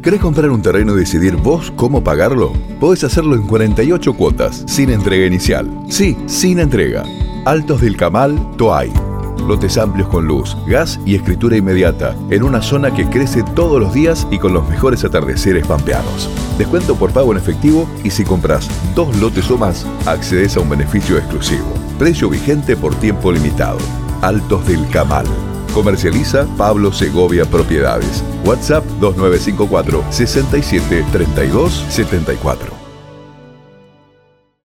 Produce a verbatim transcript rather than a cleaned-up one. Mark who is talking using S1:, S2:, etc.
S1: ¿Querés comprar un terreno y decidir vos cómo pagarlo? Podés hacerlo en cuarenta y ocho cuotas, sin entrega inicial. Sí, sin entrega. Altos del Camal, Toay. Lotes amplios con luz, gas y escritura inmediata, en una zona que crece todos los días y con los mejores atardeceres pampeanos. Descuento por pago en efectivo y si compras dos lotes o más, accedes a un beneficio exclusivo. Precio vigente por tiempo limitado. Altos del Camal. Comercializa Pablo Segovia Propiedades. WhatsApp dos nueve cinco cuatro, seis siete, tres dos siete cuatro.